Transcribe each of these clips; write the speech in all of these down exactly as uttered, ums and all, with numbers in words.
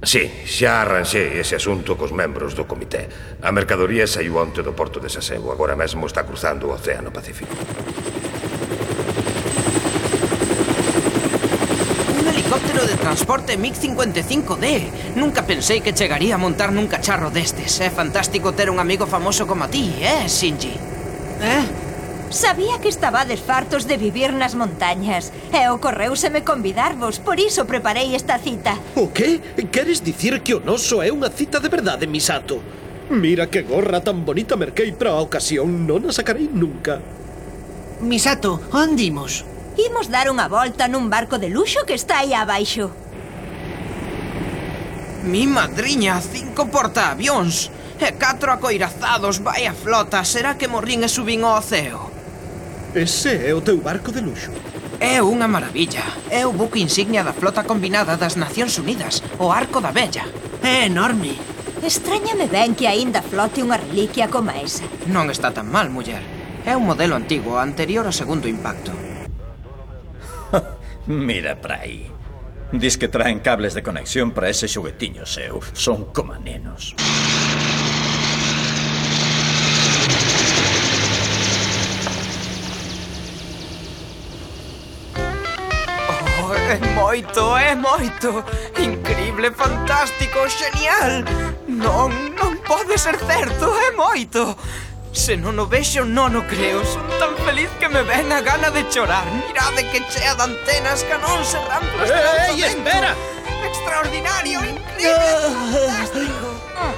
Sí, xa arranxei ese asunto cos membros do comité. A mercadoría saiu onte do porto de Sasebo. Agora mesmo está cruzando o Océano Pacífico. Un helicóptero de transporte MiG cincuenta e cinco D. Nunca pensei que chegaría a montar nun cacharro destes. É fantástico ter un amigo famoso como a ti, eh, Shinji? Eh? Sabía que estabades fartos de vivir nas montañas e ocorreuseme convidarvos, por iso preparei esta cita. O que? Queres dicir que o noso é unha cita de verdade, Misato? Mira que gorra tan bonita merquei para a ocasión, non a sacarei nunca. Misato, onde imos? Imos dar unha volta nun barco de luxo que está aí abaixo. Mi madriña, cinco portaavións e catro acoirazados, vai a flota. Será que morrín e subín ao oceo? Ese é o teu barco de luxo. É unha maravilla. É o buque insignia da flota combinada das Nacións Unidas, o Arco da Vella. É enorme. Estráñame ben que aínda flote unha reliquia como esa. Non está tan mal, muller. É un modelo antigo, anterior ao segundo impacto. Mira para aí. Diz que traen cables de conexión para ese xoguetiño seu. Son como nenos. É moito, é moito. Increíble, fantástico, genial. Non, non pode ser certo, é moito. Se non o vexo, non o creo. Son tan feliz que me ven a gana de chorar. Mirade que chea de antenas, canóns e ramplas de lanzamento. Ei, espera! Extraordinario, increíble, fantástico.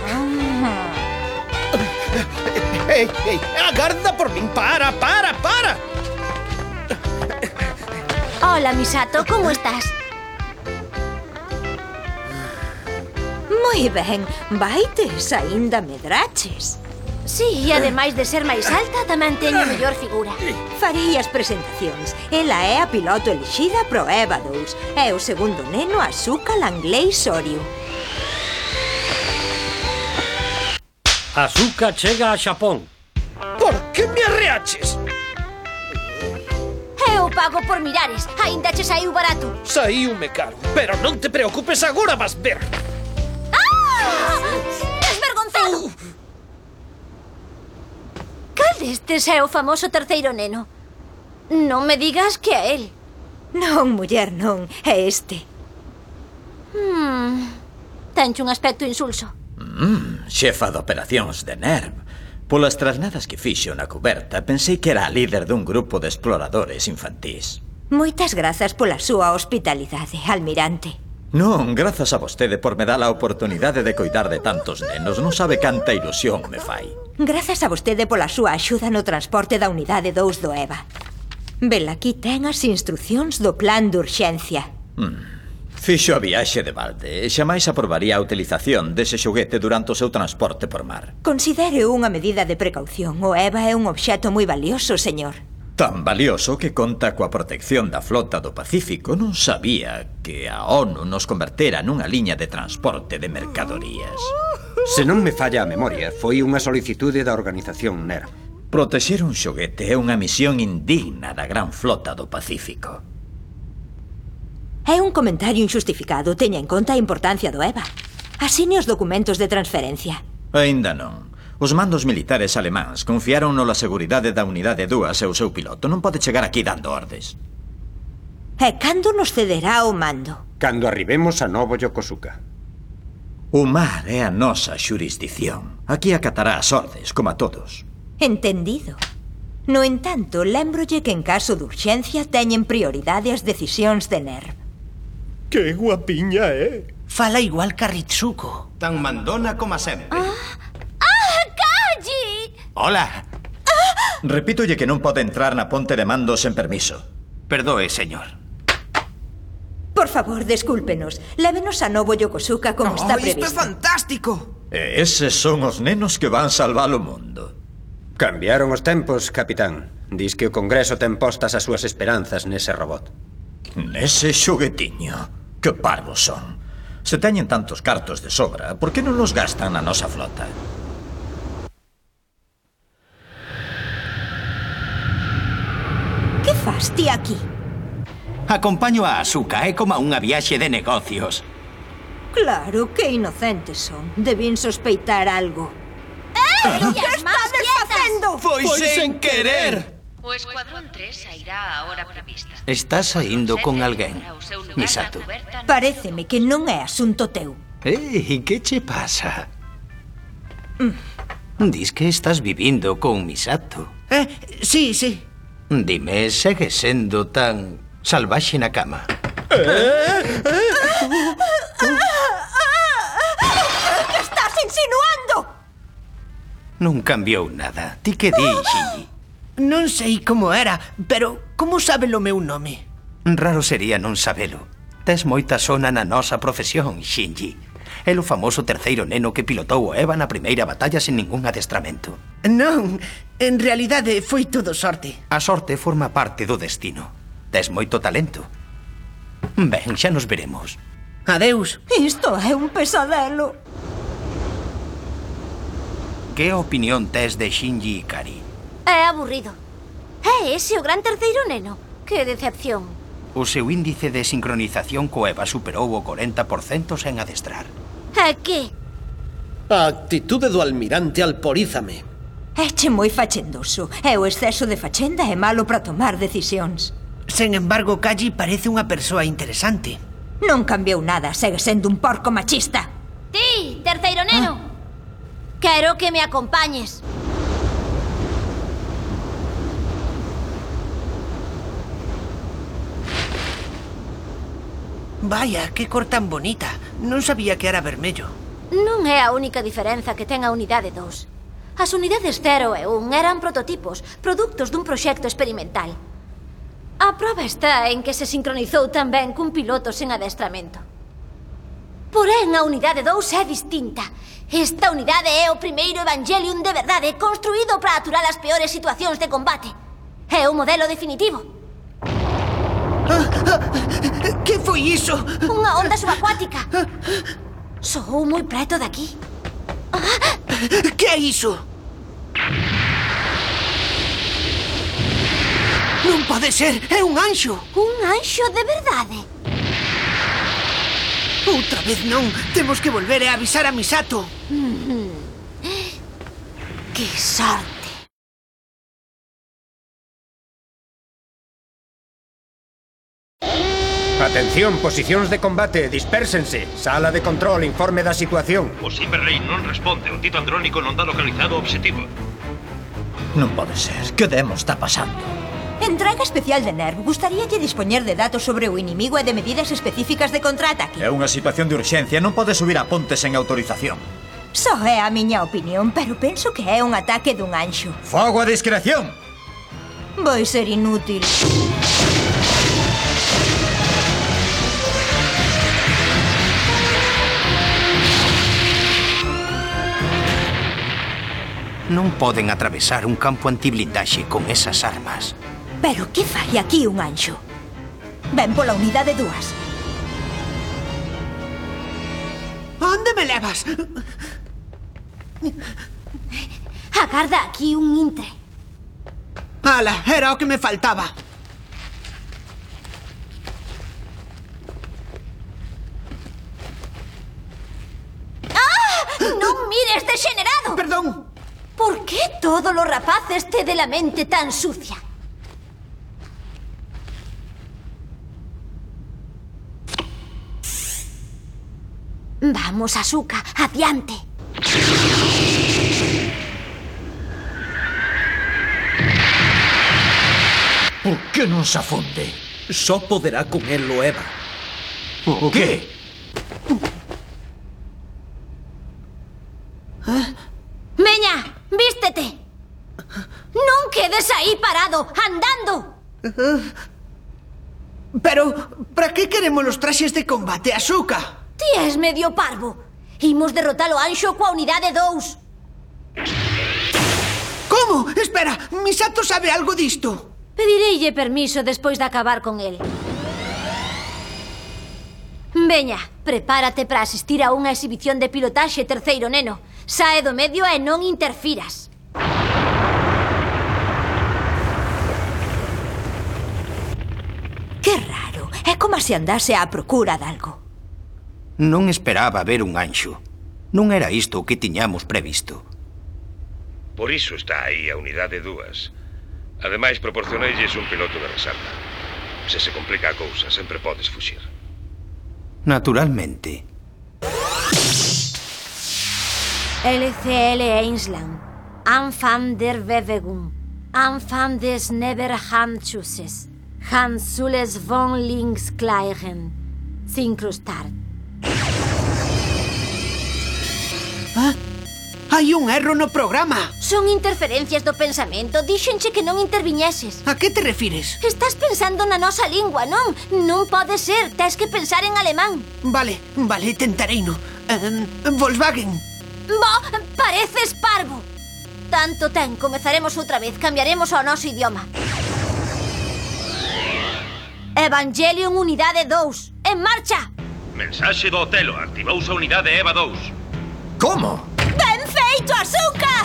Ei, ei, agarda por min, para, para, para! Hola, Misato, como estás? Moi ben, vaites, aínda medraches. Sí, e ademais de ser máis alta, tamén teño mellor figura. Farei as presentacións. Ela é a piloto elixida pro EVA dous. É o segundo neno Asuka Langley Soryu. Asuka chega a Xapón. Por que me arreaches? Eu pago por mirares, aínda che saiu barato. Saíume caro, pero non te preocupes, agora vas ver. Ah! Desvergonzado! Cal destes é o famoso terceiro neno? Non me digas que é el. Non, muller, non, é este. Hmm, tenche un aspecto insulso. Mmm, xefa de operacións de NERV. Polas trasnadas que fixo na cuberta, pensei que era a líder dun grupo de exploradores infantís. Moitas grazas pola súa hospitalidade, almirante. Non, grazas a vostede por me dar a oportunidade de coidar de tantos nenos. Non sabe canta ilusión me fai. Grazas a vostede pola súa axuda no transporte da unidade dous do EVA. Velaquí ten as instruccións do plan de urxencia. Hmm. Fixo a viaxe de balde e xamais aprobaría a utilización dese xoguete durante o seu transporte por mar. Considere unha medida de precaución. O EVA é un obxecto moi valioso, señor. Tan valioso que conta coa protección da flota do Pacífico. Non sabía que a ONU nos convertera nunha liña de transporte de mercadorías. Se non me falla a memoria, foi unha solicitude da organización NERV. Protexer un xoguete é unha misión indigna da gran flota do Pacífico. É un comentario injustificado. Teña en conta a importancia do EVA. Asine os documentos de transferencia. Aínda non. Os mandos militares alemáns confiaron na seguridade da unidade dúas e o seu piloto. Non pode chegar aquí dando ordes. E cando nos cederá o mando? Cando arribemos a Novo Yokosuka. O mar é a nosa xurisdición. Aquí acatará as ordes, como a todos. Entendido. No entanto, lémbrolle que en caso de urxencia teñen prioridade as decisións de NERV. Que guapiña é. Fala igual que a Ritsuko. Tan mandona como sempre. Ah, ah Kaji! Hola. Ah. Repítolle que non pode entrar na ponte de mando sen permiso. Perdoe, señor. Por favor, descúlpenos. Lévenos a Novo Yokosuka como Oh, está isto previsto. é fantástico. E eses son os nenos que van salvar o mundo. Cambiaron os tempos, capitán. Diz que o Congreso ten postas as súas esperanzas nese robot. Nese xoguetiño. Que parvos son. Se teñen tantos cartos de sobra, por que non los gastan na nosa flota? Que fas ti aquí? Acompaño a Asuka, é como unha viaxe de negocios. Claro, que inocentes son. Debín sospeitar algo. ¡Eh! Que estades facendo? Foi sen querer. O Escuadrón tres sairá a hora prevista. Está saindo con alguén, Misato. Paréceme que non é asunto teu. Ei, que che pasa? Dis que estás vivindo con Misato. Eh, sí, sí. Dime, segue sendo tan salvaxe na cama? Que estás insinuando? Non cambiou nada. Ti que di, Shinji? Non sei como era, pero como sabe o meu nome? Raro sería non sabelo. Tes moita sona na nosa profesión, Shinji. É o famoso terceiro neno que pilotou o Eva na primeira batalla sen ningún adestramento. Non, en realidade foi todo sorte. A sorte forma parte do destino. Tes moito talento. Ben, xa nos veremos. Adeus. Isto é un pesadelo. Que opinión tes de Shinji Ikari? É aburrido. É ese o gran terceiro neno? Que decepción. O seu índice de sincronización co Eva superou o corenta por cento sen adestrar. É que? A actitude do almirante alporízame. Éche moi fachendoso. E o exceso de fachenda é malo para tomar decisións. Sen embargo, Kaji parece unha persoa interesante. Non cambiou nada, segue sendo un porco machista. Ti, terceiro neno. Quero que me acompañes. Vaya, que cor tan bonita. Non sabía que era vermello. Non é a única diferenza que ten a unidade dous. As unidades cero e un eran prototipos, produtos dun proxecto experimental. A proba está en que se sincronizou tamén cun piloto sen adestramento. Porén, a unidade dous é distinta. Esta unidade é o primeiro Evangelion de verdade construído para aturar as peores situacións de combate. É o modelo definitivo. Que foi iso? Unha onda subacuática. Soou moi preto daqui. Que é iso? Non pode ser, é un anxo. Un anxo de verdade. Outra vez non, temos que volver e avisar a Misato. Que sorte. Atención, posicións de combate, dispérsense. Sala de control, informe da situación. O Cyberlane non responde, o Tito Andrónico non dá localizado o obxectivo. Non pode ser. Que demo está pasando? Entrega especial de Nerv. Gustaríalle dispoñer de datos sobre o inimigo e de medidas específicas de contraataque. É unha situación de urxencia. Non pode subir a ponte sen autorización. Só é a miña opinión, pero penso que é un ataque dun anxo. Fogo a discreción! Vai ser inútil. Non poden atravesar un campo antiblindaxe con esas armas. Pero que fai aquí un anxo? Ven pola unidade dúas. Onde me levas? Agarda aquí un intre. Ala, era o que me faltaba. ¡Ah! Non mires, degenerado! Perdón. ¿Por qué todos los rapaces te de la mente tan sucia? Vamos, Asuka, adiante. Por que non se afonde? Só poderá con el o Eva. O que? Veña, vístete. Non quedes aí parado, andando. Pero, para que queremos os traxes de combate, Asuka? Ti és medio parvo. Imos derrotar o anxo coa unidade dous. Como? Espera, Misato sabe algo disto. Pedireille permiso despois de acabar con el. Veña, prepárate para asistir a unha exhibición de pilotaxe, terceiro neno. Sae do medio e non interfiras. Que raro. É como se andase á procura de algo. Non esperaba ver un anxo. Non era isto o que tiñamos previsto. Por iso está aí a unidade dúas. Ademais, proporcioneilles un piloto de reserva. Se se complica a cousa, sempre podes fuxir. Naturalmente. L C L Einsland. Anfang der Bewegung. Anfang des Neverhandschusses. Hansules von links gleichen. Syncrostart. Ah, hai un erro no programa. Son interferencias do pensamento. Díxenche que non interviñeses. A que te refires? Estás pensando na nosa lingua, non? Non pode ser. Tes que pensar en alemán. Vale, vale, tentareino. Um, Volkswagen. Bo, pareces parvo. Tanto ten, comezaremos outra vez. Cambiaremos o noso idioma. Evangelion Unidade dous. En marcha! Mensaxe do Otelo. Activouse a unidade EVA dous. Como? Ben feito, Asuka!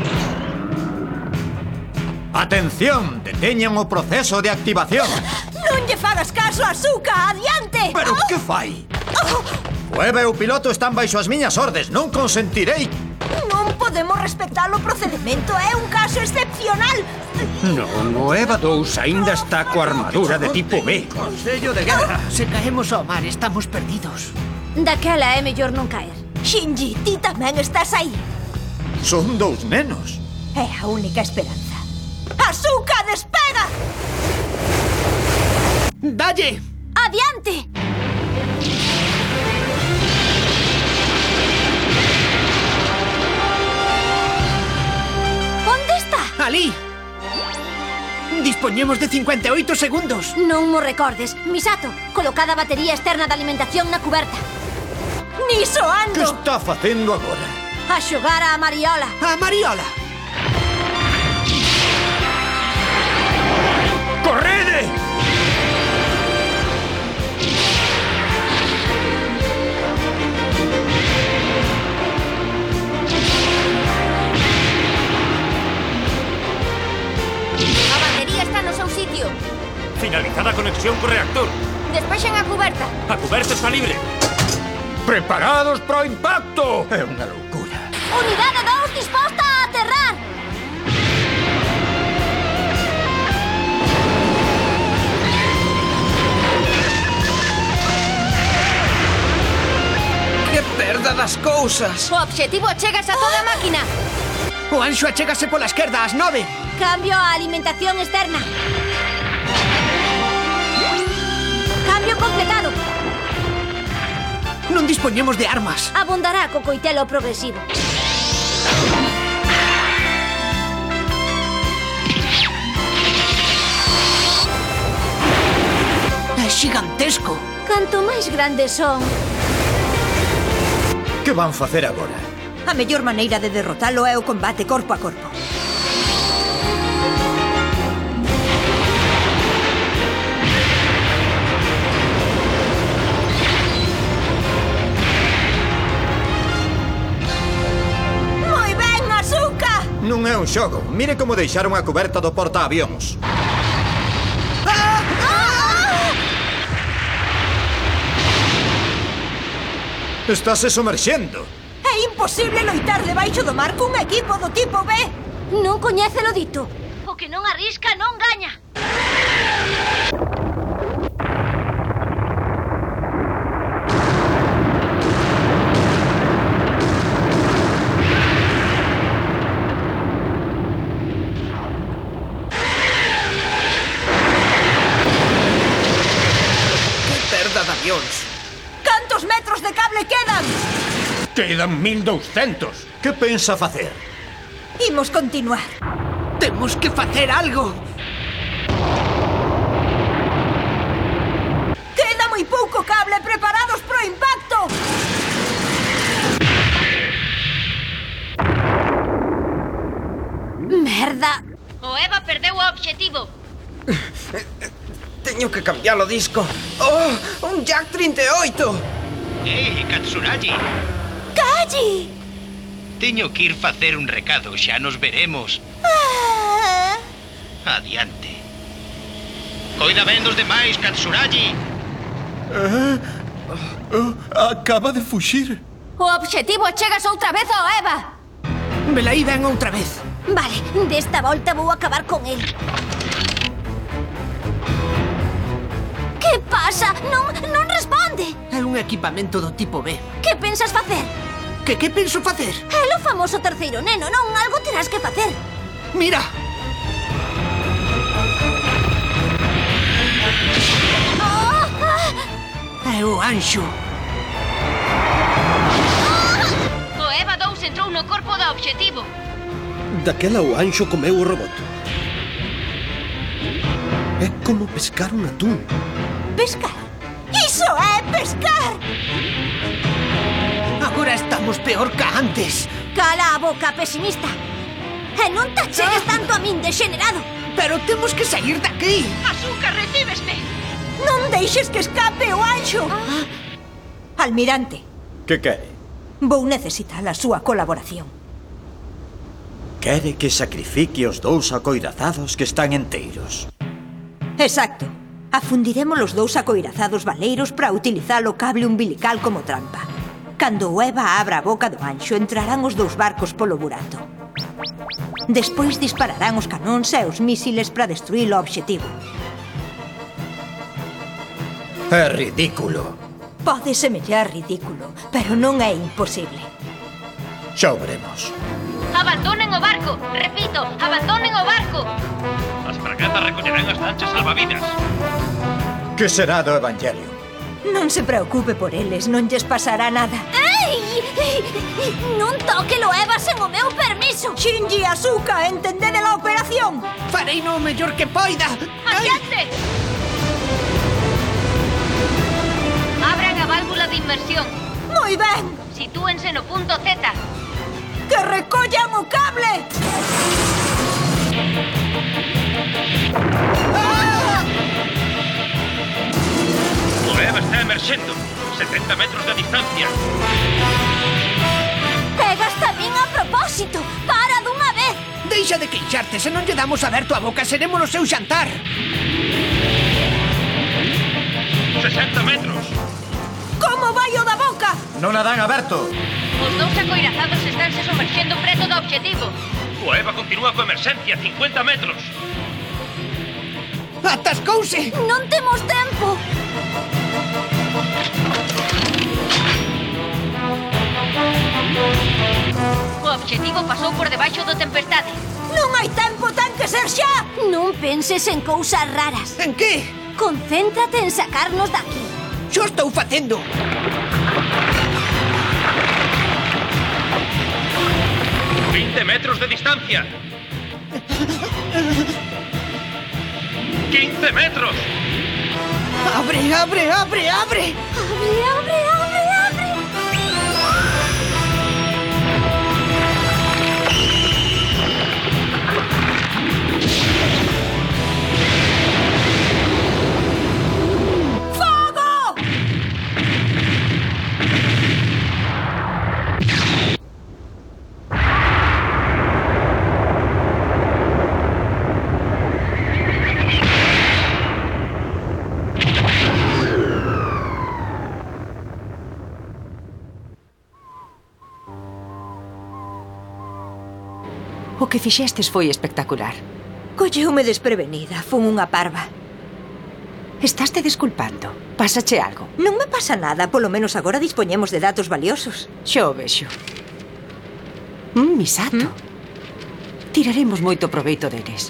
Atención, deteñan o proceso de activación. Non lle fagas caso, Asuka, adiante! Pero que fai? Ueva e o piloto están baixo as miñas ordes, non consentirei. Non podemos respectar o procedimento, é un caso excepcional. Non, o EVA dous aínda está coa armadura de tipo B. Consello de guerra. Se caemos ao mar, estamos perdidos. Daquela é mellor non caer. Shinji, ti tamén estás aí. Son dous nenos. É a única esperanza. Asuka, despega! Dalle! Adiante! Onde está? Alí. Dispoñemos de cincuenta e oito segundos. Non mo recordes. Misato, colocada a batería externa de alimentación na cuberta. Niso ando! Que está facendo agora? A xogar a Mariola. A Mariola. Correde! A batería está no seu sitio. Finalizada a conexión co reactor. Despexen a cuberta. A cuberta está libre. ¡Preparados para o impacto! É unha loucura. Unidade dous disposta a aterrar. Que perda das cousas. O obxectivo chegase a toda a máquina. O anxo achégase pola esquerda ás nove. Cambio a alimentación externa. Cambio completado. Non dispoñemos de armas. Abondará co coitelo progresivo. É xigantesco. Canto máis grandes son... Que van facer agora? A mellor maneira de derrotalo é o combate corpo a corpo. Moi ben, Asuka! Non é un xogo. Mire como deixaron a cuberta do portaavións. Estáse somerxendo. É imposible loitar debaixo do mar cun equipo do tipo B. Non coñécelo dito. O que non arrisca non gaña. Que perda de avións. Cantos metros de cable quedan? Quedan mil doscientos. Que pensa facer? Imos continuar. Temos que facer algo. Queda moi pouco cable. Preparados pro impacto. Merda. O EVA perdeu o obxectivo. Teño que cambiar o disco. Oh, un Jack trinta e oito. Ei, Katsuragi. Calle! Teño que ir facer un recado, xa nos veremos. Ah. Adiante. Coida ben dos demais, Katsuragi. Ah, Acaba de fuxir. O obxectivo chegas outra vez ao Eva. Velaí ven outra vez. Vale, desta volta vou acabar con el. Que pasa? Non, non responde. É un equipamento do tipo B. Que pensas facer? Que que penso facer? É o famoso terceiro neno, non? Algo terás que facer. Mira! Oh, ah. É o anxo. O Eva dous entrou no corpo do obxectivo. Daquela o anxo comeu o robot. É como pescar un atún. Pescar? Iso é pescar! Agora estamos peor que antes. Cala a boca, pesimista. E non te chegues tanto a min, degenerado. Pero temos que sair daqui. Asuka, recíbesme. Non deixes que escape o anxo. Ah. Almirante, Que quere? vou necesitar a súa colaboración. Quere que sacrifique os dous acoirazados que están enteiros. Exacto. Afundiremos os dous acoirazados valeiros para utilizar o cable umbilical como trampa. Cando o Eva abra a boca do anxo, entrarán os dous barcos polo burato. Despois dispararán os canóns e os mísiles para destruir o obxectivo. É ridículo. Pode semellar ridículo, pero non é imposible. Xa o veremos. Abandonen o barco. Repito, abandonen o barco. As fragatas recollerán as lanchas salvavidas. Que será do Evangelio? Non se preocupe por eles, non lles pasará nada. Ei! Non toque lo Eva sen o meu permiso. Shinji, Asuka, entendede a operación. Farei no mellor que poida. Adiante. Abran a válvula de inmersión. Moi ben. Sitúense no punto Z. Que recollan o cable. ¡Ah! O Eva está emerxendo. setenta metros de distancia. Pegas tamén a propósito. Para dunha vez. Deixa de queixarte, se non lle damos aberto a boca, seremos no seu xantar. sesenta metros. Como vai o da boca? Non a dan aberto. Os dous acoirazados estánse somerxendo preto do obxectivo. O Eva continúa coa emerxencia, cincuenta metros. Atascouse. Non temos tempo. O obxectivo pasou por debaixo do tempestade. Non hai tempo, ten que ser xa. Non penses en cousas raras. En que? Concéntrate en sacarnos daqui. Xo estou facendo. vinte metros de distancia. quince metros. Abre, abre, abre, abre. Abre, abre, abre, abre. ¡Fogo! O que fixestes foi espectacular. Colleume desprevenida, fun unha parva. Estaste desculpando. Pásache algo? Non me pasa nada, polo menos agora dispoñemos de datos valiosos. Xo vexo. Mm, Misato. ¿Mm? Tiraremos moito proveito deles.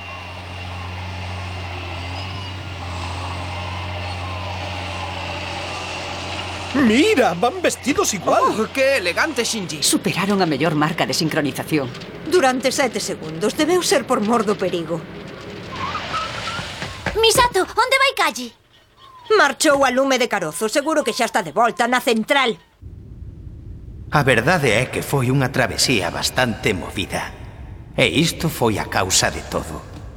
Mira, van vestidos igual. Oh, que elegante, Shinji. Superaron a mellor marca de sincronización. Durante sete segundos, debeu ser por mor do perigo. Misato, onde vai Kaji? Marchou a lume de carozo, seguro que xa está de volta na central. A verdade é que foi unha travesía bastante movida. E isto foi a causa de todo.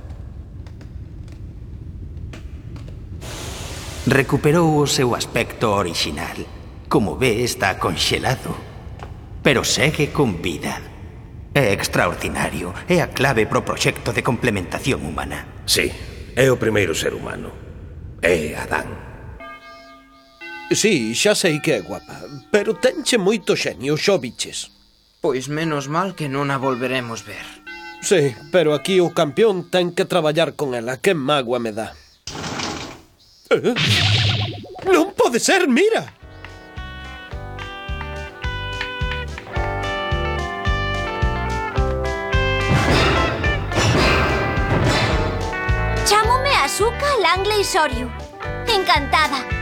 Recuperou o seu aspecto orixinal. Como ve, está conxelado. Pero segue con vida. É extraordinario. É a clave pro proxecto de complementación humana. Sí, é o primeiro ser humano. É Adán. Sí, xa sei que é guapa, pero tenche moito xenio, xo biches. Pois menos mal que non a volveremos ver. Sí, pero aquí o campeón ten que traballar con ela, que mágoa me dá. Eh? Non pode ser, mira! Chámome Asuka Langley Soryu. Encantada.